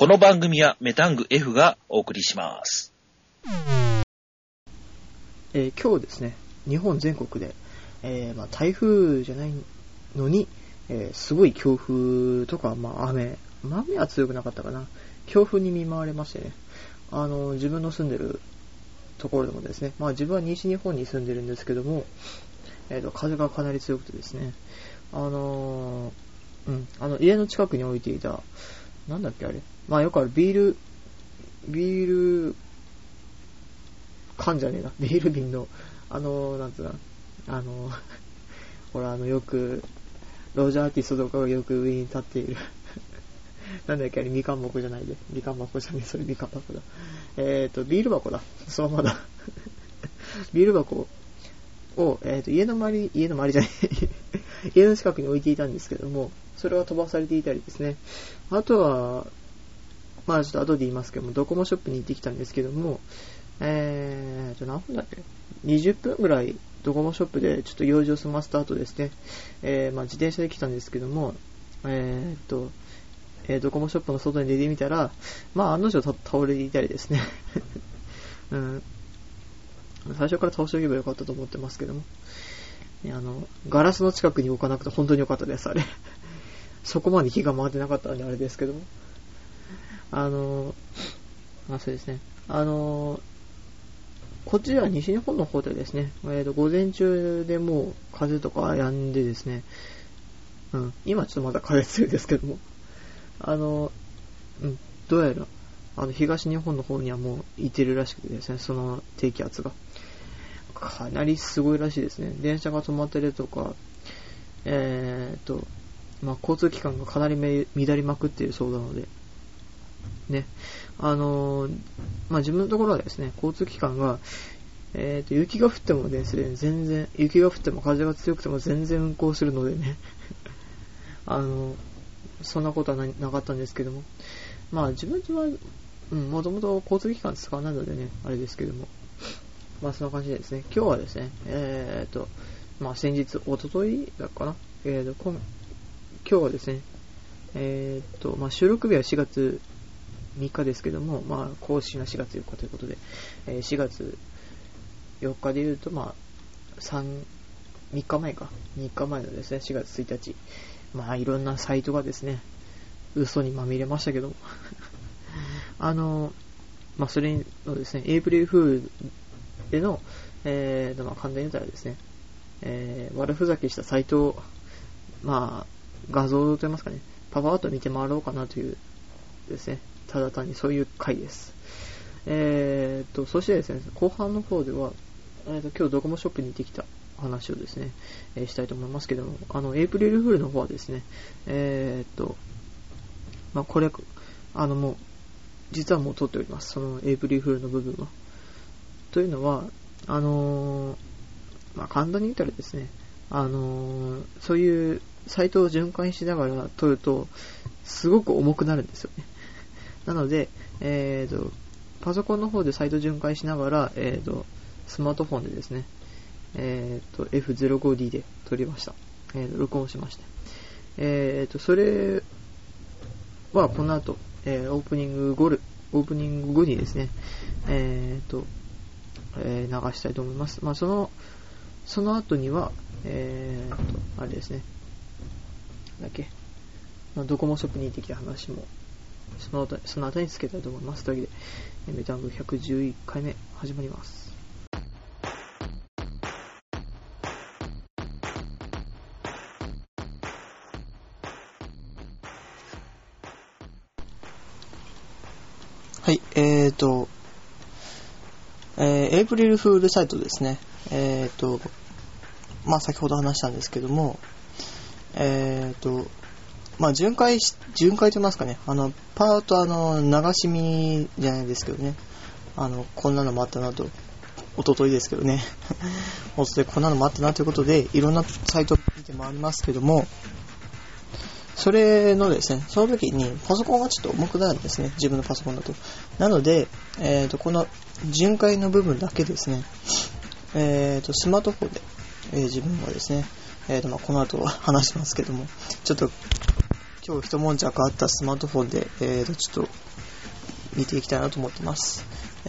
この番組はメタング F がお送りします。 今日ですね、日本全国で、台風じゃないのに、すごい強風とか、雨は強くなかったかな。強風に見舞われましてね、自分の住んでるところでもですね、自分は西日本に住んでるんですけども、風がかなり強くてですね、家の近くに置いていた、なんだっけあれ、よくあるビール缶じゃねえな、ビール瓶の、なんつうの、ほら、よく、ロジャーアーティストとかがよく上に立っている、なんだっけあれ、みかん箱じゃないで、みかん箱じゃねえ、それみかん箱だ。ビール箱だ、そのままだ。ビール箱を、家の周りじゃない、家の近くに置いていたんですけども、それは飛ばされていたりですね。あとは、ちょっと後で言いますけども、ドコモショップに行ってきたんですけども、何分だっけ ?20 分ぐらいドコモショップでちょっと用事を済ませた後ですね、自転車で来たんですけども、ドコモショップの外に出てみたら、案の定倒れていたりですね、最初から倒しておけばよかったと思ってますけども、ガラスの近くに置かなくて本当に良かったです、あれ。そこまで気が回ってなかったんであれですけども。そうですね。こっちでは西日本の方でですね、午前中でもう風とか止んでですね、今ちょっとまだ風強いですけども、どうやら、東日本の方にはもう行ってるらしくてですね、その低気圧が。かなりすごいらしいですね。電車が止まったりとか、交通機関がかなり乱れまくっているそうなので、ね、自分のところはですね、交通機関が、雪が降ってもですね、全然、雪が降っても風が強くても全然運行するのでね、そんなことはなかったんですけども、自分は、もともと交通機関使わないのでね、あれですけども、そんな感じでですね、今日はですね、先日、おとといだっかな、今日はですね、収録日は4月3日ですけども、公式な4月4日ということで、4月4日で言うと、3日前のですね、4月1日、いろんなサイトがですね、嘘にまみれましたけども、それのですね、エイプリルフールでの、簡単に言ったらですね、悪ふざけしたサイトを、画像といいますかね、パパッと見て回ろうかなというですね、ただ単にそういう回です。そしてですね、後半の方では、今日ドコモショップに行ってきた話をですね、したいと思いますけども、エイプリルフールの方はですね、これ、もう、実はもう撮っております。そのエイプリルフールの部分は。というのは、簡単に言ったらですね、そういうサイトを循環しながら撮ると、すごく重くなるんですよね。なので、パソコンの方でサイト循環しながら、スマートフォンでですね、F05D で撮りました。録音しました。それはこの後、オープニング後にですね、流したいと思います。その後には、あれですね、ドコモショップに行ってきた話も、その後につけたいと思います。というわけで、メタング111回目始まります。はい、エイプリルフールサイトですね。先ほど話したんですけども、巡回と言いますかね、パート流し見じゃないですけどね、こんなのもあったなと、おとといですけどね、おとといこんなのもあったなということで、いろんなサイト見て回りますけども、それのですね、その時にパソコンがちょっと重くなるんですね、自分のパソコンだと。なので、この巡回の部分だけですね、スマートフォンで、自分はですね、この後は話しますけども、ちょっと今日一悶着あったスマートフォンで、ちょっと見ていきたいなと思ってます。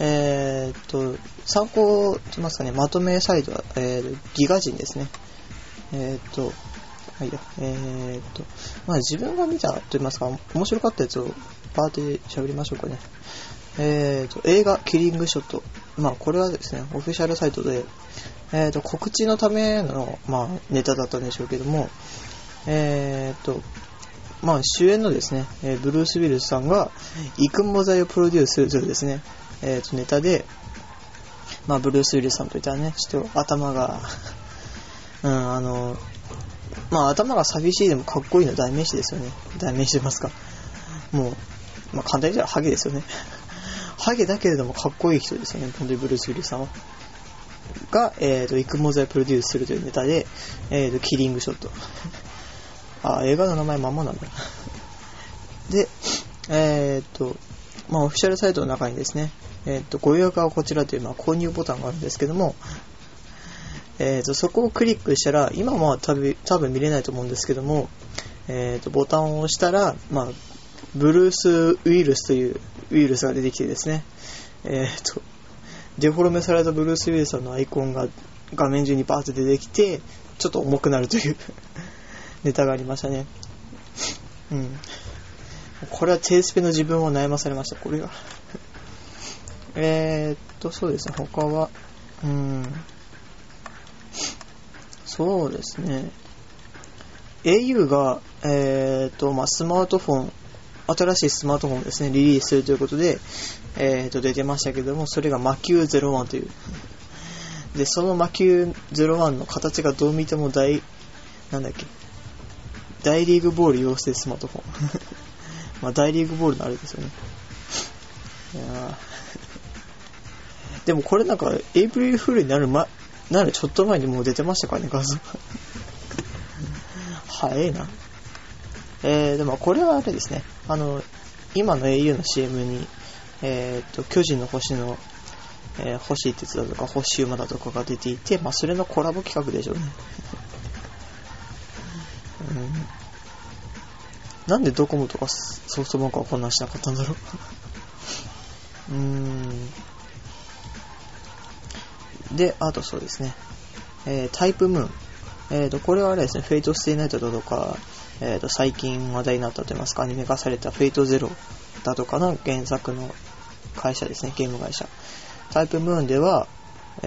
参考と言いますかね、まとめサイトは、ギガ人ですね。自分が見たと言いますか、面白かったやつをパーって喋りましょうかね。映画キリングショット。これはですね、オフィシャルサイトで、告知のための、ネタだったんでしょうけども、主演のですね、ブルース・ウィルスさんが育毛剤をプロデュースするというですね、ネタで、ブルース・ウィルスさんといったらね、ちょっと頭が頭が寂しいでもかっこいいの代名詞ですよね。代名詞と言いますか。もう、簡単に言ったらハゲですよね。ハゲだけれどもかっこいい人ですよね。本当にブルース・ウィルスさんは。が、育毛剤をプロデュースするというネタで、キリングショット。映画の名前まんまなんだ。で、オフィシャルサイトの中にですね、ご予約はこちらという、購入ボタンがあるんですけども、そこをクリックしたら、今は多分見れないと思うんですけども、ボタンを押したら、ブルースウイルスというウイルスが出てきてですね、デフォルメされたブルースウイルスさんのアイコンが画面中にバーッと出てきて、ちょっと重くなるというネタがありましたね。これは低スペの自分を悩まされました、これが。そうですね、他は、そうですね。au が、スマートフォン、新しいスマートフォンですね、リリースするということで、出てましたけども、それが魔球01という。で、その魔球01の形がどう見ても大リーグボール養成スマートフォン。大リーグボールのあれですよね。でもこれエイプリルフールになるちょっと前にもう出てましたからね、画像。早いな。でもこれはあれですね。今の au の CM に、巨人の星の、星鉄だとか星馬だとかが出ていて、それのコラボ企画でしょうね。なんでドコモとかソフトバンクはこんなんしなかったんだろう。で、あとそうですね。タイプムーン。これはあれですね、フェイトステイナイトだとか、最近話題になったと言いますか、アニメ化されたフェイトゼロだとかの原作の会社ですね、ゲーム会社。タイプムーンでは、フ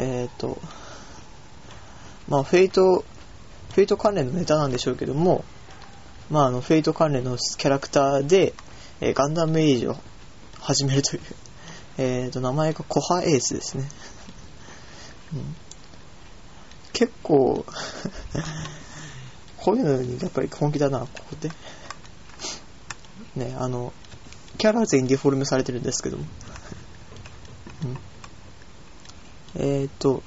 ェイト関連のネタなんでしょうけども、フェイト関連のキャラクターで、ガンダムエイジを始めるという、名前がコハエースですね。結構こういうのにやっぱり本気だな、ここでね、キャラ全員デフォルメされてるんですけども、で、フ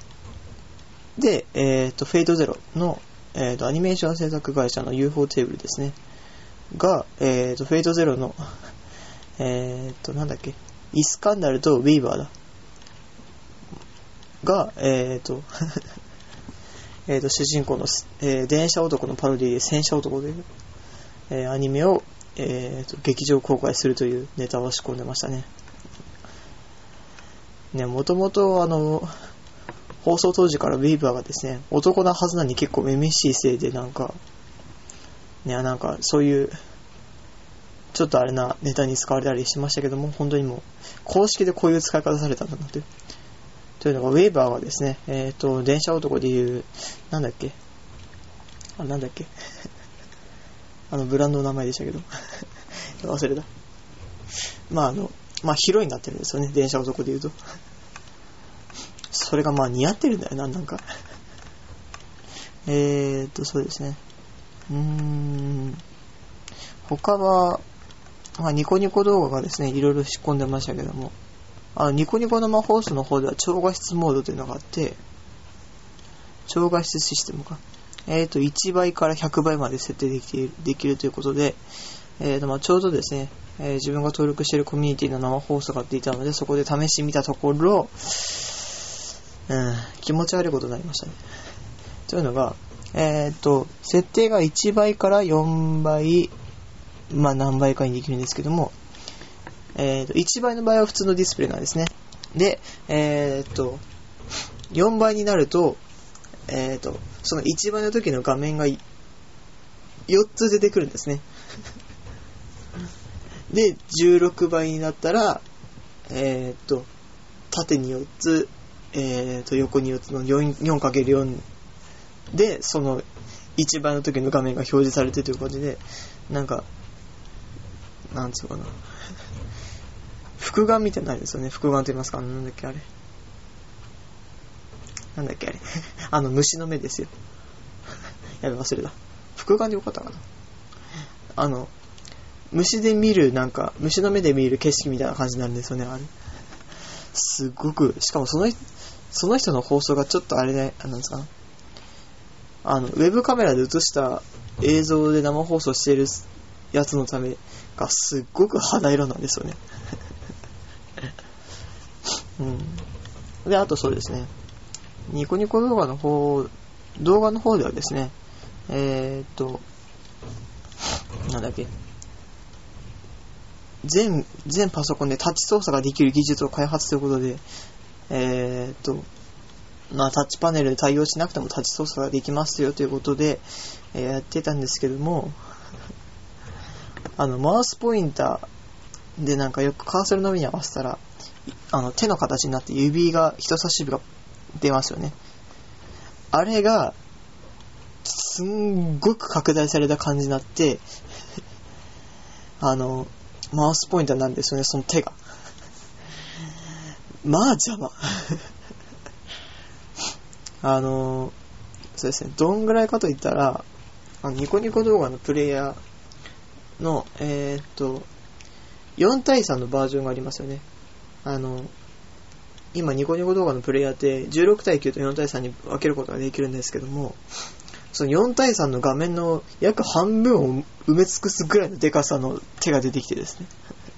ェイトゼロの、アニメーション制作会社の UFO テーブルですねが、フェイトゼロのイスカンダルとウィーバーだが、主人公の、電車男のパロディで戦車男という、アニメを、劇場公開するというネタを仕込んでましたね。もともと放送当時からウィーバーがですね、男なはずなのに結構めめしいせいでそういうちょっとあれなネタに使われたりしましたけども、本当にもう公式でこういう使い方されたんだなというのが、ウェーバーはですね、電車男でいうブランドの名前でしたけど忘れた。ヒロインになってるんですよね、電車男でいうと。それが似合ってるんだよな、そうですね。他は、ニコニコ動画がですね、いろいろ仕込んでましたけども、ニコニコ生放送の方では超画質モードというのがあって、超画質システムが、1倍から100倍まで設定できるということで、ちょうどですね、自分が登録しているコミュニティの生放送が出ていたので、そこで試してみたところ、気持ち悪いことになりましたね。というのが、設定が1倍から4倍、 何倍かにできるんですけども、1倍の場合は普通のディスプレイなんですね。で、4倍になると、その1倍の時の画面が4つ出てくるんですね。で、16倍になったら、縦に4つ、横に4つの 4×4 で、その1倍の時の画面が表示されてという感じで、なんつうかな。複眼みたいになるんですよね。複眼と言いますか、なんだっけあれ。虫の目ですよ。やべ、忘れた。複眼でよかったかな。虫の目で見る景色みたいな感じになるんですよね、あれ。すごく、しかもその人の放送がちょっとあれで、なんですかな。ウェブカメラで映した映像で生放送しているやつのためがすっごく肌色なんですよね。で、あとそうですね。ニコニコ動画の方ではですね、なんだっけ。全パソコンでタッチ操作ができる技術を開発ということで、タッチパネルで対応しなくてもタッチ操作ができますよということで、やってたんですけども、マウスポインターでよくカーソルの上に合わせたら、手の形になって人差し指が出ますよね。あれが、すんごく拡大された感じになって、マウスポインターなんですよね、その手が。邪魔。そうですね、どんぐらいかといったら、ニコニコ動画のプレイヤーの、4対3のバージョンがありますよね。今ニコニコ動画のプレイヤーって16対9と4対3に分けることができるんですけども、その4対3の画面の約半分を埋め尽くすぐらいのデカさの手が出てきてですね。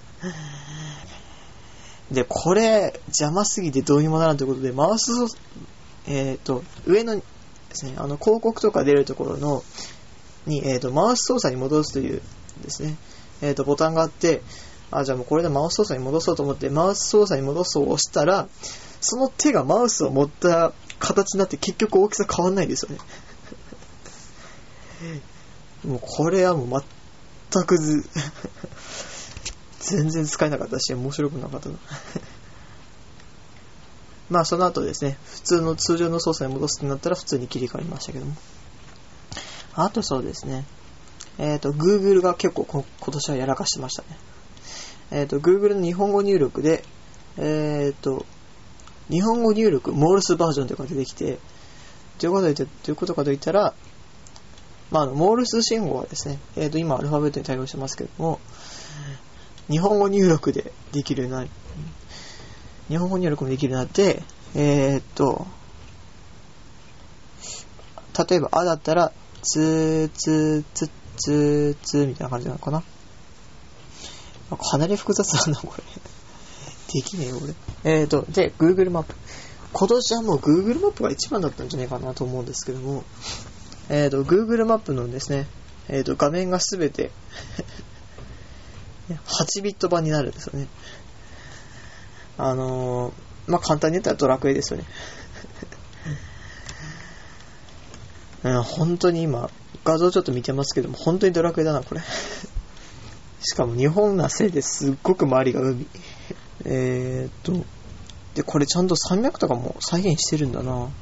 で、これ邪魔すぎてどうにもならんということで、マウス上のですね、広告とか出るところに、マウス操作に戻すというですね、ボタンがあって、じゃあもうこれでマウス操作に戻そうと思って、マウス操作に戻そうを押したら、その手がマウスを持った形になって結局大きさ変わんないですよね。もうこれはもう全く全然使えなかったし、面白くなかったな。その後ですね、通常の操作に戻すってなったら普通に切り替わりましたけども。あとそうですね、Google が結構今年はやらかしてましたね。Google の日本語入力で、日本語入力モールスバージョンというのが出てきて、どういうことかといったら、モールス信号はですね、今アルファベットに対応してますけども、日本語入力でできるようになる。日本語入力もできるようになって、例えば、だったら、つみたいな感じなのかな。かなり複雑なんだ、これ。できねえよ、俺。で、Google マップ。今年はもう Google マップが一番だったんじゃないかなと思うんですけども、Google マップのですね、画面がすべて、8ビット版になるんですよね。簡単に言ったらドラクエですよね。本当に今、画像ちょっと見てますけども、本当にドラクエだな、これ。しかも日本なせいですっごく周りが海。で、これちゃんと山脈とかも再現してるんだな。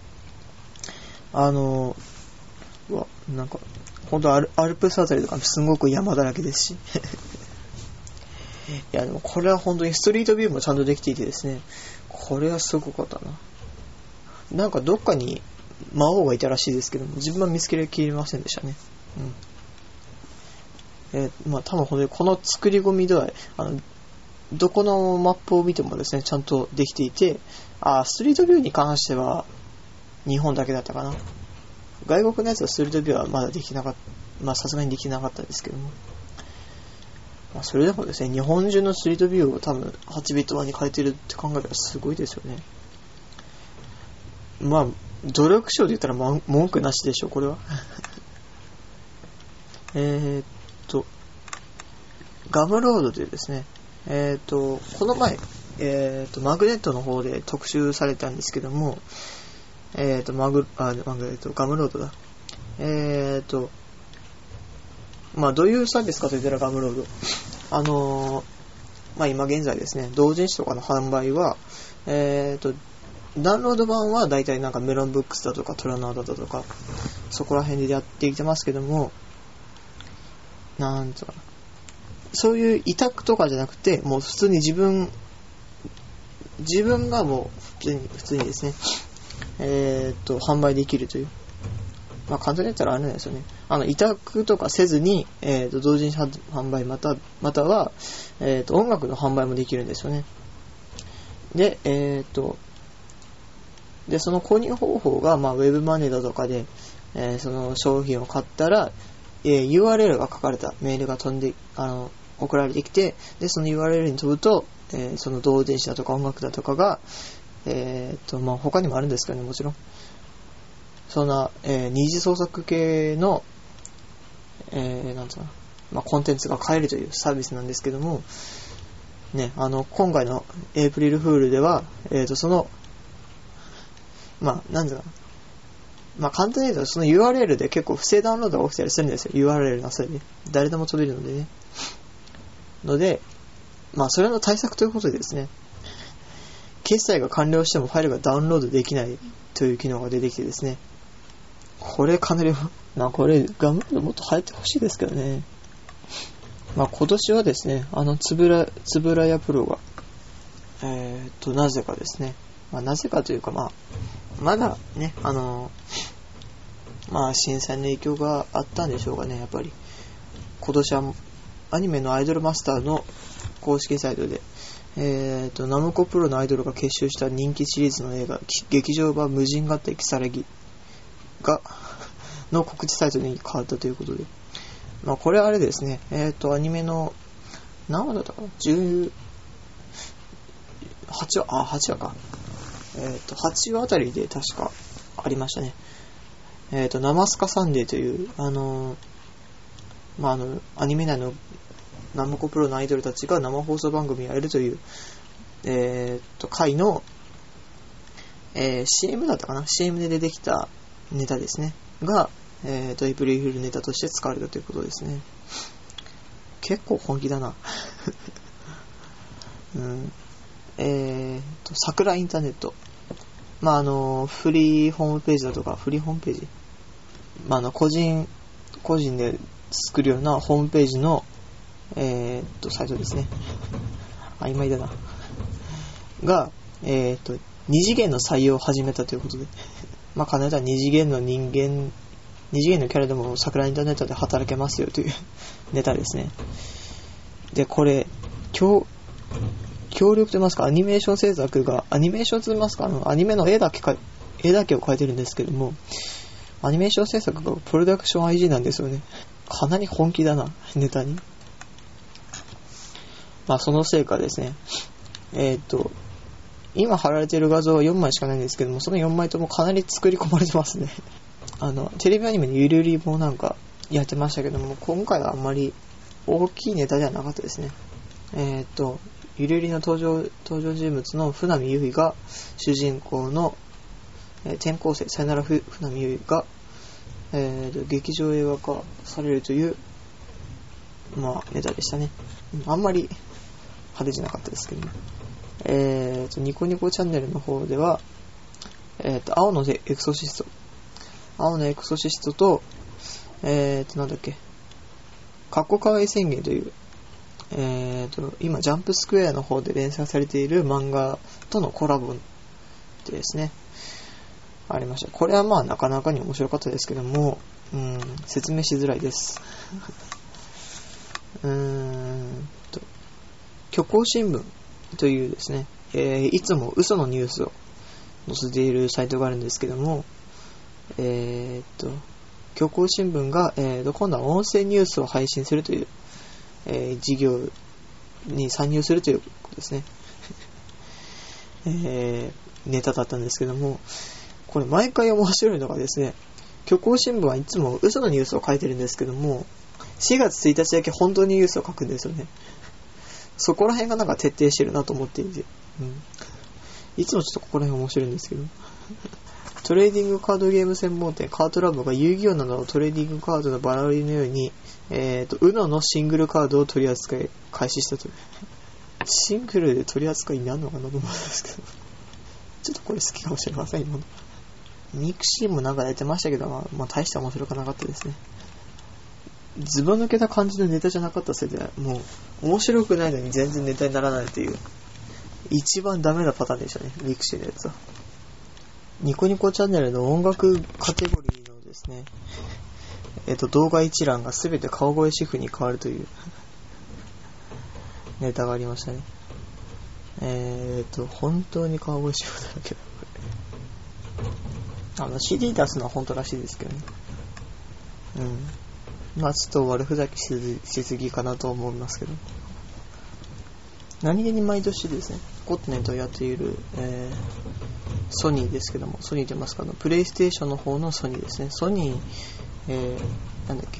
ほんとアルプスあたりとかすごく山だらけですし。いや、でもこれは本当にストリートビューもちゃんとできていてですね、これはすごかったな。どっかに魔王がいたらしいですけども、自分は見つけきれませんでしたね。多分この作り込み度合い、どこのマップを見てもですね、ちゃんとできていて、ストリートビューに関しては日本だけだったかな。外国のやつはストリートビューはまだできなかった、さすがにできなかったですけども、それでもですね、日本中のストリートビューを多分8ビット版に変えてるって考えたらすごいですよね。努力賞で言ったら文句なしでしょ、これは。 ガムロードというですね、この前、マグネットの方で特集されたんですけども、ガムロードだ。どういうサービスかといったらガムロード。今現在ですね、同人誌とかの販売は、ダウンロード版はだいたいなんかメロンブックスだとかトラナーだとか、そこら辺でやってきてますけども、なんつうかな。そういう委託とかじゃなくて、もう普通に自分がもう普通にですね、販売できるという。簡単に言ったらあれなんですよね。委託とかせずに、同人誌販売または、音楽の販売もできるんですよね。で、その購入方法が、ウェブマネーだとかで、その商品を買ったら、URL が書かれたメールが送られてきて、で、その URL に飛ぶと、その同人誌だとか音楽だとかが、他にもあるんですけどね、もちろん。そんな、二次創作系の、なんつうの、コンテンツが買えるというサービスなんですけども、ね、今回のエイプリルフールでは、その、なんつうの、簡単に言うと、その URL で結構不正ダウンロードが起きたりするんですよ。URL のせいで。誰でも飛べるのでね。それの対策ということでですね、決済が完了してもファイルがダウンロードできないという機能が出てきてですね、これかなり、これガムロードもっと流行ってほしいですけどね。今年はですね、つぶらやプロが、なぜかですね、なぜかというか、まだね、震災の影響があったんでしょうかね、やっぱり。今年はアニメのアイドルマスターの公式サイトで、ナムコプロのアイドルが結集した人気シリーズの映画、劇場版無人合体キサラギの告知サイトに変わったということで。これあれですね、アニメの、何話だったかな ?18 話、8話か。8話あたりで確かありましたね。生スカサンデーという、アニメ内のナムコプロのアイドルたちが生放送番組をやるという、回の、CM だったかな ?CM で出てきたネタですね。が、エイプリルフールネタとして使われたということですね。結構本気だな。桜インターネット。フリーホームページだとか、フリーホームページ。個人で作るようなホームページの、サイトですね。曖昧だな。が、二次元の採用を始めたということで。簡単に言ったら二次元のキャラでも桜インターネットで働けますよというネタですね。で、これ、協力と言いますか、アニメーション制作が、アニメーションと言いますか、アニメの絵だけを描いてるんですけども、アニメーション制作がプロダクション IG なんですよね。かなり本気だな、ネタに。そのせいかですね、今貼られている画像は4枚しかないんですけども、その4枚ともかなり作り込まれてますね。テレビアニメのゆるりもなんかやってましたけども、今回はあんまり大きいネタではなかったですね。ゆるりの登場人物の船見優衣が主人公の、転校生さよなら船見優衣が、劇場映画化されるというネタでしたね。あんまり派手じゃなかったですけどね。ニコニコチャンネルの方では、青のエクソシストと、なんだっけ、かっこかわい宣言という、今ジャンプスクエアの方で連載されている漫画とのコラボでですね、ありました。これはなかなかに面白かったですけども、説明しづらいです。虚構新聞というですね、いつも嘘のニュースを載せているサイトがあるんですけども、虚構新聞が、今度は音声ニュースを配信するという、事業に参入するということですね。ネタだったんですけども、これ毎回面白いのがですね、虚構新聞はいつも嘘のニュースを書いてるんですけども、 4月1日だけ本当にニュースを書くんですよね。そこら辺がなんか徹底してるなと思っていて、いつもちょっとここら辺面白いんですけど、トレーディングカードゲーム専門店カートラボが遊戯王などのトレーディングカードのバラ売りのように、UNO のシングルカードを取り扱い開始したという。シングルで取り扱いになるのかなと思うんですけど、ちょっとこれ好きかもしれません。今のミクシーもなんかやってましたけど、まあ大して面白くなかったですね。ずば抜けた感じのネタじゃなかったせいで、もう面白くないのに全然ネタにならないという一番ダメなパターンでしたね、ミクシーのやつは。ニコニコチャンネルの音楽カテゴリーのですね、動画一覧がすべて川越シェフに変わるというネタがありましたね。本当に川越シェフだけど、CD 出すのは本当らしいですけどね。まあちょっと悪ふざけしすぎかなと思いますけど、何気に毎年ですね、コンテネントをやっている、ソニーですけども、ソニーと言いますか、プレイステーションの方のソニーですね。ソニー、なんだっけ、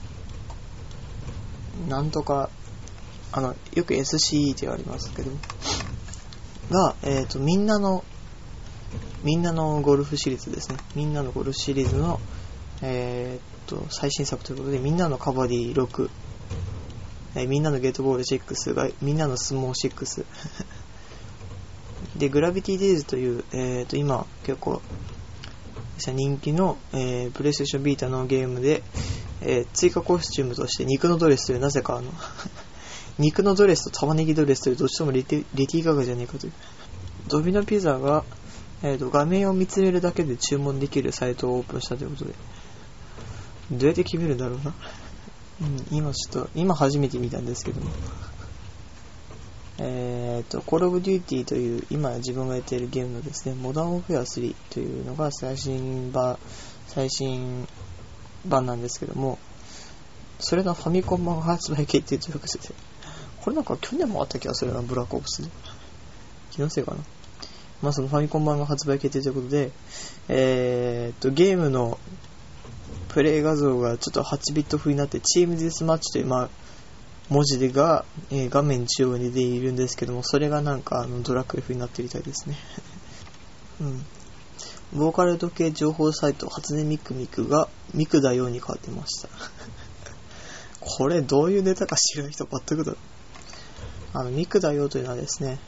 なんとか、よく SCE って言われますけどが、みんなのゴルフシリーズですね。みんなのゴルフシリーズの、最新作ということで、みんなのカバディ6、みんなのゲートボール6が、みんなのスモー6で、グラビティデイズという、今結構人気の、プレイステーションビータのゲームで、追加コスチュームとして肉のドレスという、なぜか肉のドレスと玉ねぎドレスというどっちともレティガガじゃねえかという。ドミノピザが、画面を見つめるだけで注文できるサイトをオープンしたということで、どうやって決めるんだろうな。今初めて見たんですけども、Call of Duty という今自分がやっているゲームのですね、モダンオフェア3というのが最新版なんですけども、それのファミコン版が発売決定ということで、これなんか去年もあった気がするな、ブラックオプスで。気のせいかな。まあそのファミコン版が発売決定ということで、ゲームのプレイ画像がちょっと8ビット風になって、チームディスマッチという、文字が、画面中央に出ているんですけども、それがなんかドラクエ風になっているみたいですね。ボーカル時計情報サイト初音ミクミクがミクだように変わってました。これどういうネタか知らない人全くだろ。ミクだよというのはですね、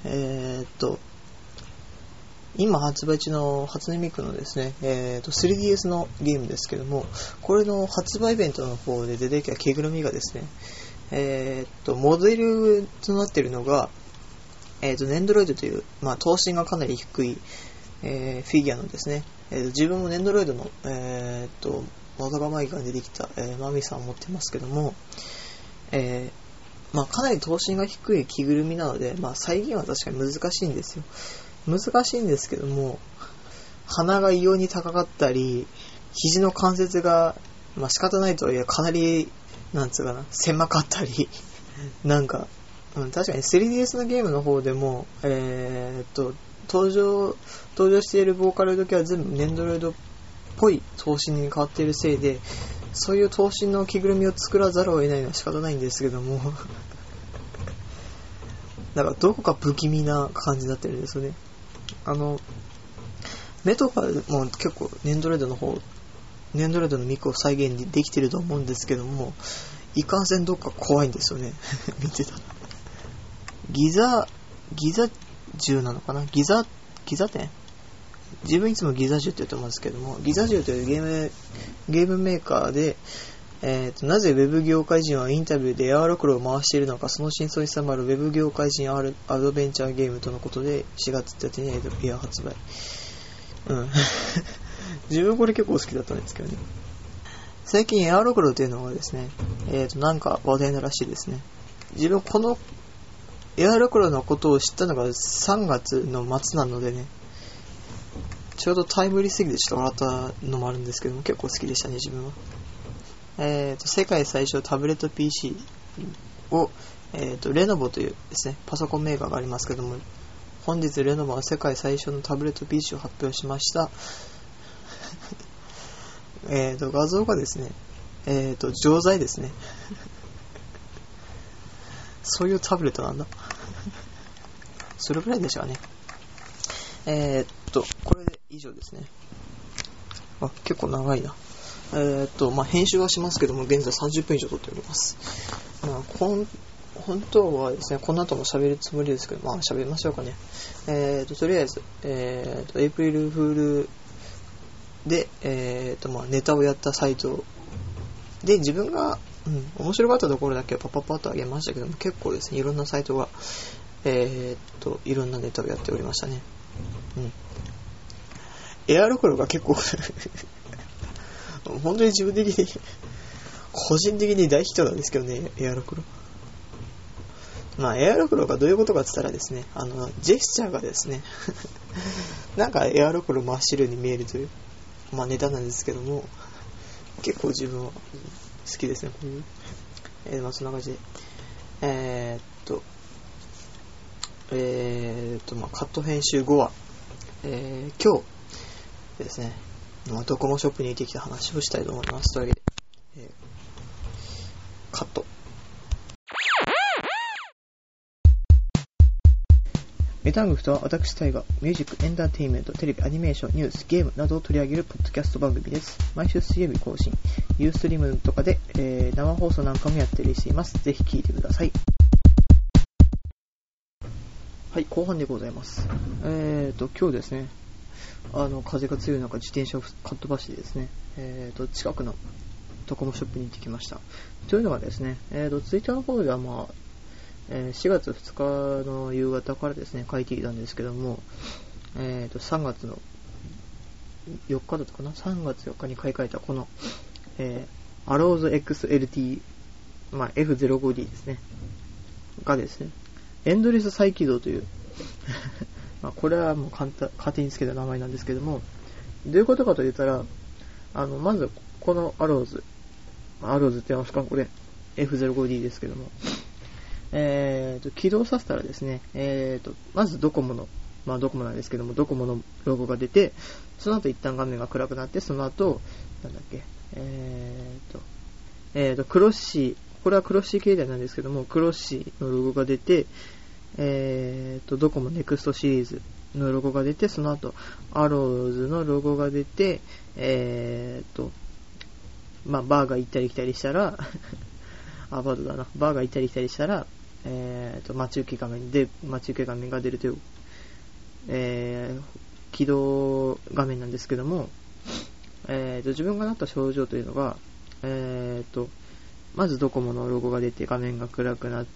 今発売中の初音ミクのですね、3DS のゲームですけども、これの発売イベントの方で出てきた着ぐるみがですね、モデルとなっているのが、ネンドロイドという、頭身がかなり低い、フィギュアのですね、自分もネンドロイドの、技が前から出てきた、マミさんを持ってますけども、かなり頭身が低い着ぐるみなので、再現は確かに難しいんですよ。難しいんですけども、鼻が異様に高かったり、肘の関節が、仕方ないとはいえかなり狭かったり確かに 3DS のゲームの方でも、登場しているボーカル時は全部ネンドロイドっぽい頭身に変わっているせいで、そういう頭身の着ぐるみを作らざるを得ないのは仕方ないんですけどもどこか不気味な感じになってるんですよね。目とかも結構ネンドロイドのミクを再現できてると思うんですけども、いかんせんどっか怖いんですよね。見てたら。ギザ銃なのかな、ギザ店、自分いつもギザ銃って言ってますけども、ギザ銃というゲームメーカーで、なぜウェブ業界人はインタビューでエアロクロを回しているのか、その真相に迫るウェブ業界人アドベンチャーゲームとのことで、4月1日にエア発売。自分これ結構好きだったんですけどね。最近エアロクロというのがですね、なんか話題ならしいですね。自分このエアロクロのことを知ったのが3月の末なのでね、ちょうどタイムリーすぎてちょっと笑ったのもあるんですけども、結構好きでしたね、自分は。世界最初タブレット PC を、レノボというですね、パソコンメーカーがありますけども、本日レノボは世界最初のタブレット PC を発表しました。画像がですね、 錠剤ですね。そういうタブレットなんだ。それぐらいでしたかね。これで以上ですね。結構長いな。編集はしますけども、現在30分以上撮っております。本当はですね、この後も喋るつもりですけど、喋りましょうかね。とりあえず、エイプリルフールで、ネタをやったサイトで、自分が、面白かったところだけはパッと上げましたけども、結構ですね、いろんなサイトが、いろんなネタをやっておりましたね。エアロクロが結構本当に自分的に個人的に大ヒットなんですけどね、エアロクロ。エアロクロがどういうことかって言ったらですね、ジェスチャーがですねなんかエアロクロ真っ白に見えるというネタなんですけども、結構自分は好きですね、こういう。そんな感じでカット編集後は、今日ですね、ドコモショップに行ってきた話をしたいと思います。というわけで、カット。メタングフとは私タイがミュージック、エンターテインメント、テレビ、アニメーション、ニュース、ゲームなどを取り上げるポッドキャスト番組です。毎週水曜日更新、ユーストリームとかで、生放送なんかもやっています。ぜひ聞いてください。はい、後半でございます。今日ですね、風が強い中自転車をかっ飛ばしてですね、近くのドコモショップに行ってきました。というのがですね、ツイッターの方では4月2日の夕方からですね、書いていたんですけども、3月の4日だったかな ?3 月4日に買い替えたこの、アローズ XLT、F05D ですね。がですね、エンドレス再起動というこれはもう勝手につけた名前なんですけども、どういうことかと言ったら、まずこのアローズって言いますか、これ F05D ですけども、起動させたらですね、まずドコモのなんですけども、ドコモのロゴが出て、その後一旦画面が暗くなって、その後、クロッシー、これはクロッシー携帯なんですけども、クロッシーのロゴが出て、ドコモネクストシリーズのロゴが出て、その後、アローズのロゴが出て、バーが行ったり来たりしたら、バーが行ったり来たりしたら、待ち受け画面が出るという、起動画面なんですけども、自分がなった症状というのが、まずドコモのロゴが出て画面が暗くなって、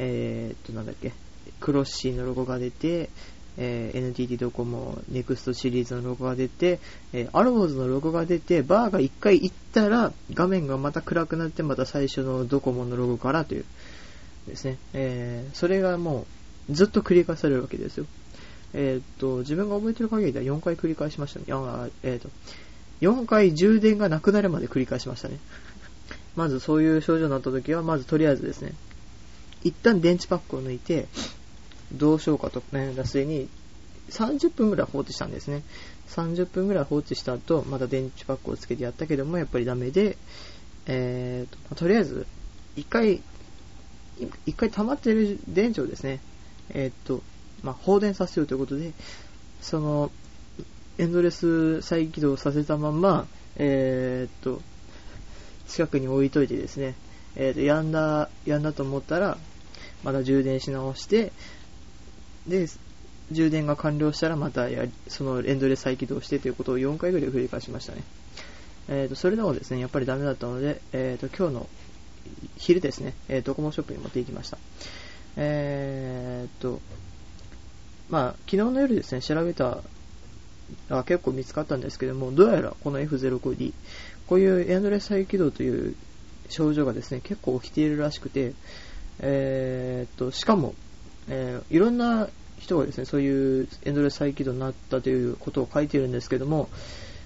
クロッシーのロゴが出て、NTT ドコモネクストシリーズのロゴが出て、アローズのロゴが出て、バーが1回行ったら画面がまた暗くなって、また最初のドコモのロゴからというですね、それがもうずっと繰り返されるわけですよ。自分が覚えてる限りでは4回繰り返しましたね。4回充電がなくなるまで繰り返しましたね。まずそういう症状になった時は、まずとりあえずですね、一旦電池パックを抜いて、どうしようかと悩んだ末に30分ぐらい放置したんですね。30分ぐらい放置した後、また電池パックをつけてやったけども、やっぱりダメで、とりあえず一回溜まっている電池をですね、放電させようということで、そのエンドレス再起動させたまま、近くに置いといてですね、やんだと思ったら、また充電し直して、で、充電が完了したらまたそのエンドレス再起動してということを4回ぐらい繰り返しましたね。それでもですね、やっぱりダメだったので、今日の昼ですね、ドコモショップに持っていきました。昨日の夜ですね、調べたら結構見つかったんですけども、どうやらこの F05D、こういうエンドレス再起動という症状がですね、結構起きているらしくて、しかも、いろんな人がですね、そういうエンドレス再起動になったということを書いているんですけども、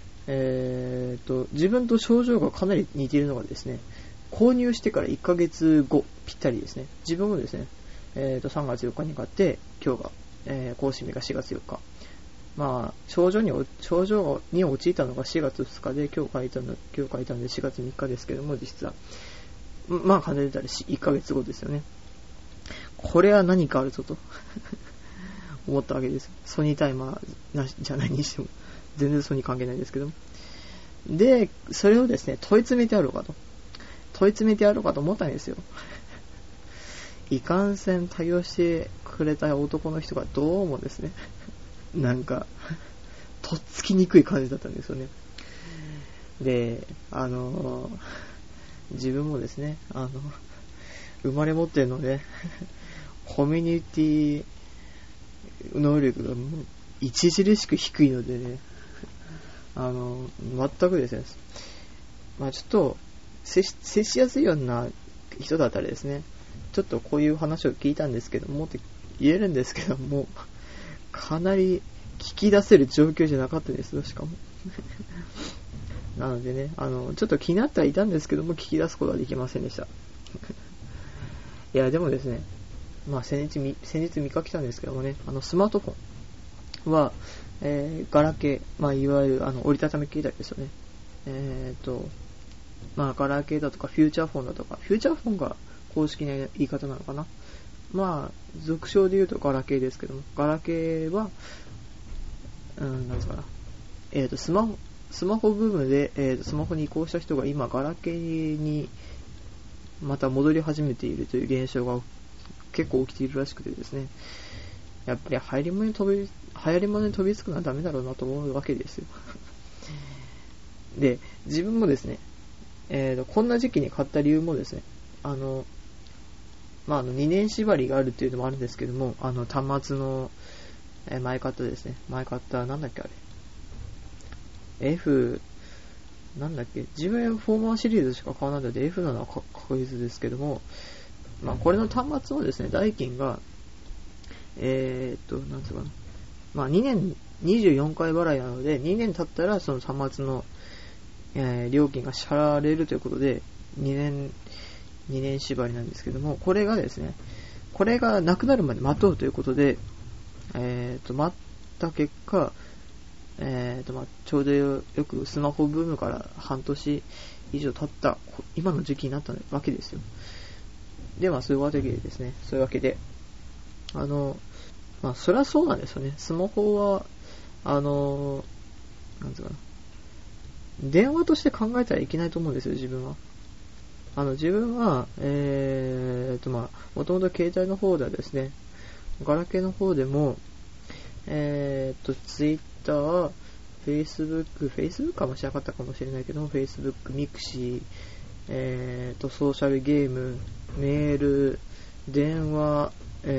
自分と症状がかなり似ているのがですね、購入してから1ヶ月後ぴったりですね。自分もですね、3月4日に買って、今日が、更新日が4月4日まあ、症状に陥ったのが4月2日で、今日書いたので4月3日ですけども、実は。まあ、風邪出たら1ヶ月後ですよね。これは何かあるぞと思ったわけです。ソニータイマーじゃないにしても、全然ソニー関係ないですけど。で、それをですね、問い詰めてやろうかと思ったんですよ。いかんせん対応してくれた男の人がどうもですね、なんか、とっつきにくい感じだったんですよね。で、自分もですね、生まれ持ってるので、コミュニティ能力がもう著しく低いのでね、全くですね、まあちょっと、接しやすいような人だったらですね、ちょっとこういう話を聞いたんですけどもって言えるんですけども、かなり聞き出せる状況じゃなかったですよ、しかも。なのでね、ちょっと気になってはいたんですけども、聞き出すことはできませんでした。いや、でもですね、まあ先日見かけたんですけどもね、スマートフォンは、ガラケー、まあいわゆる折りたたみ携帯ですよね。まあガラケーだとかフューチャーフォンだとか、フューチャーフォンが公式な言い方なのかな。まあ俗称で言うとガラケーですけども、ガラケーはなんですかな、スマホブームで、スマホに移行した人が今ガラケーにまた戻り始めているという現象が結構起きているらしくてですね、やっぱり流行り物に飛びつくのはダメだろうなと思うわけですよ。で、自分もですね、こんな時期に買った理由もですね、まあ、2年縛りがあるっていうのもあるんですけども、端末の、前買ったですね、なんだっけあれ、なんだっけ、自分フォーマーシリーズしか買わないので F なのは確実ですけども、まあ、これの端末のですね、代金が、なんつうかな、まあ、2年24回払いなので、2年経ったらその端末の、料金が支払われるということで、2年縛りなんですけども、これがですね、これがなくなるまで待とうということで、待った結果、まあ、ちょうどよくスマホブームから半年以上経った今の時期になったわけですよ。で、まあそういうわけでですね、まあそりゃそうなんですよね。スマホはなんつうかな、電話として考えたらいけないと思うんですよ、自分は。自分はまあもともと携帯の方ではですね、ガラケーの方でもツイッター、Facebook はもしなかったかもしれないけども、Facebook、ミクシー、ソーシャルゲーム、メール、電話、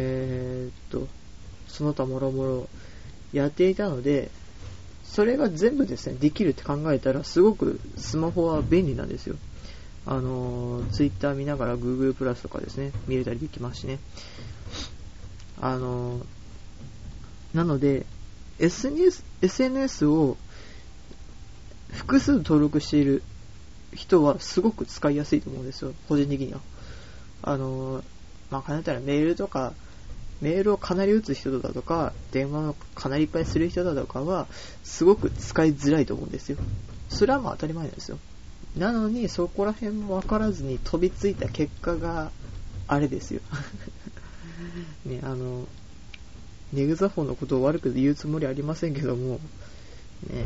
その他もろもろやっていたので、それが全部ですね、できるって考えたら、すごくスマホは便利なんですよ。Twitter 見ながら Google プラスとかですね、見れたりできますしね。なので、SNS を複数登録している人はすごく使いやすいと思うんですよ、個人的には。まあ、考えたらメールをかなり打つ人だとか、電話をかなりいっぱいする人だとかは、すごく使いづらいと思うんですよ。それはまあ当たり前なんですよ。なのに、そこら辺もわからずに飛びついた結果が、あれですよ。ね、ネグザフォンのことを悪く言うつもりありませんけども、ね、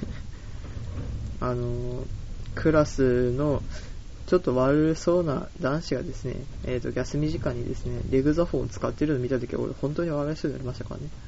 クラスのちょっと悪そうな男子がですね、休み時間にですね、ネグザフォンを使っているのを見たときは、俺本当に笑いそうになりましたからね。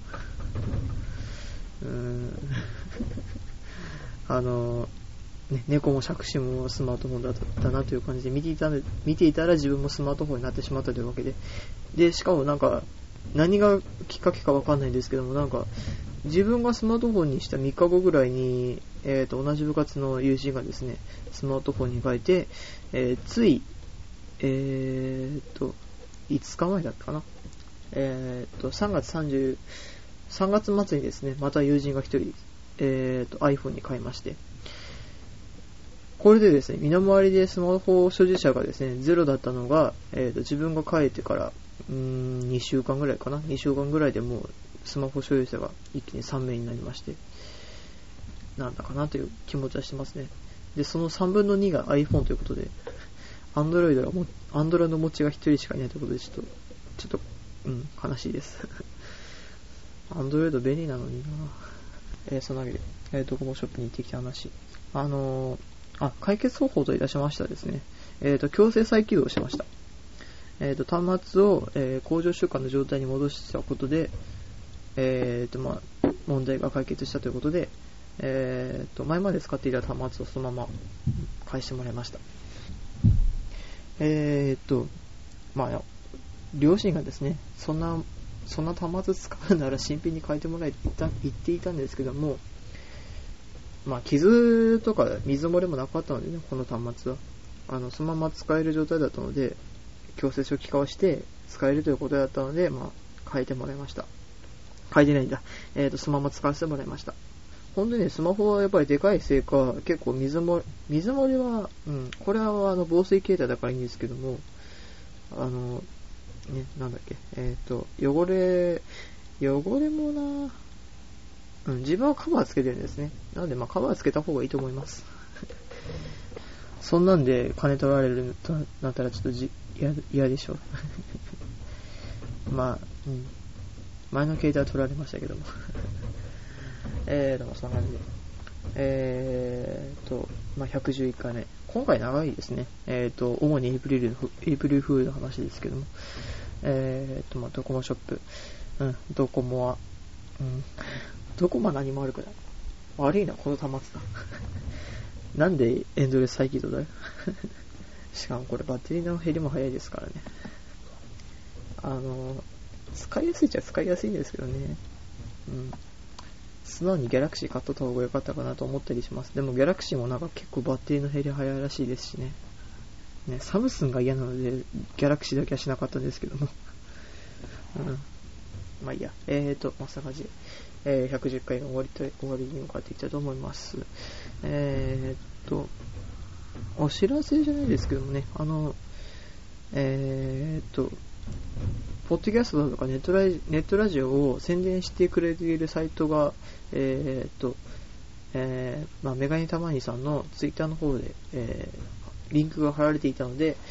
ね、猫も杓子もスマートフォンだなという感じで見ていたら自分もスマートフォンになってしまったというわけで、で、しかもなんか、何がきっかけかわかんないんですけども、なんか、自分がスマートフォンにした3日後ぐらいに、同じ部活の友人がですね、スマートフォンに変えて、つい、5日前だったかな。3月末にですね、また友人が1人、iPhone に変えまして、これでですね、身の回りでスマホ所持者がですね、ゼロだったのが、自分が変えてから、 2週間ぐらいかな。2週間ぐらいでもうスマホ所有者が一気に3名になりまして、なんだかなという気持ちはしてますね。で、その3分の2が iPhone ということで、Android の持ちが1人しかいないということで、ちょっと、悲しいです。Android 便利なのにな。そのわけで、ドコモショップに行ってきた話。解決方法といたしましたらですね、強制再起動しました。端末を、工場習慣の状態に戻したことで、問題が解決したということで、前まで使っていた端末をそのまま返してもらいました。両親がですね、そんな端末使うなら新品に変えてもらえって言っていたんですけども、傷とか水漏れもなかったのでね、この端末は。そのまま使える状態だったので、強制初期化をして使えるということだったので、変えてもらいました。変えてないんだ。そのまま使わせてもらいました。本当にね、スマホはやっぱりでかいせいか、結構水漏れは、これは防水形態だからいいんですけども、なんだっけ、汚れもな、自分はカバーつけてるんですね。なので、カバーつけた方がいいと思います。そんなんで金取られるとなったらちょっと嫌でしょ。前の携帯は取られましたけども。そんな感じで。111回目。今回長いですね。主にエイプリルフールの話ですけども。ドコモショップ。ドコモは何も悪くない。悪いな、この端末だ。なんでエンドレス再起動だよ。しかもこれバッテリーの減りも早いですからね。使いやすいっちゃ使いやすいんですけどね。素直にギャラクシー買っとった方が良かったかなと思ったりします。でもギャラクシーも結構バッテリーの減り早いらしいですしね。サムスンが嫌なのでギャラクシーだけはしなかったんですけども。いいや。そんな感じで、110回の終わりに向かっていきたいと思います。お知らせじゃないですけどもね、ポッドキャストだとかネットラジオを宣伝してくれているサイトが、メガネたまにさんのツイッターの方で、リンクが貼られていたので、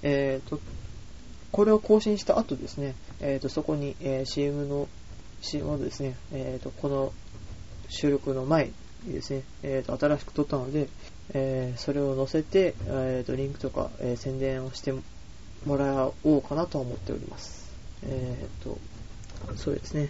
これを更新した後ですね、そこに、CM をですね、この収録の前にですね、新しく撮ったので、それを載せて、リンクとか、宣伝をしてもらおうかなと思っております。そうですね。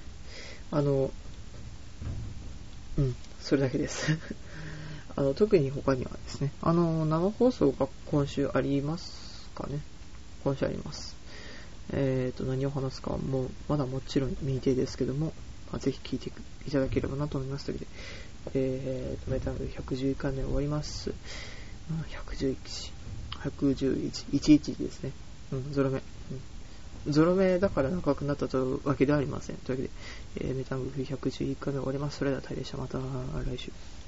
それだけです。特に他にはですね、生放送が今週ありますかね。今週あります。何を話すかはまだもちろん未定ですけども、ぜひ聞いていただければなと思いますので、メタル111回目終わります。111ですね。ゾロ目。ゾロ目だから長くなったというわけではありません。というわけで、メタル111回目終わります。それでは大でした。また来週。